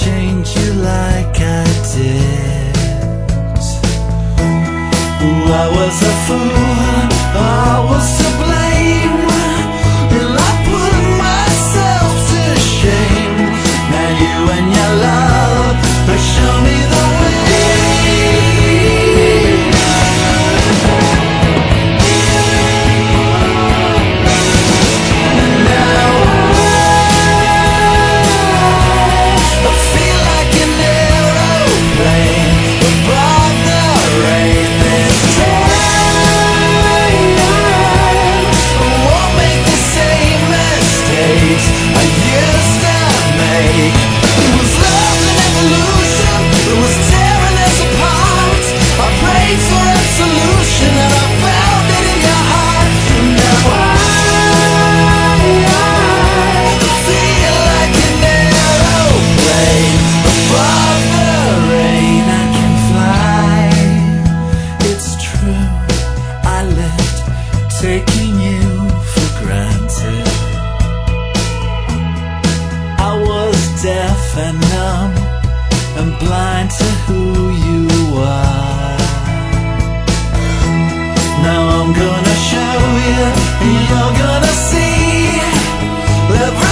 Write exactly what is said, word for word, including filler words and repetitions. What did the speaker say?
change you like I did. Ooh, I was a fool, I was to blame, and I put myself to shame. Now you and your love have shown me the way. Taking you for granted. I was deaf and numb and blind to who you are. Now I'm gonna show you, and you're gonna see every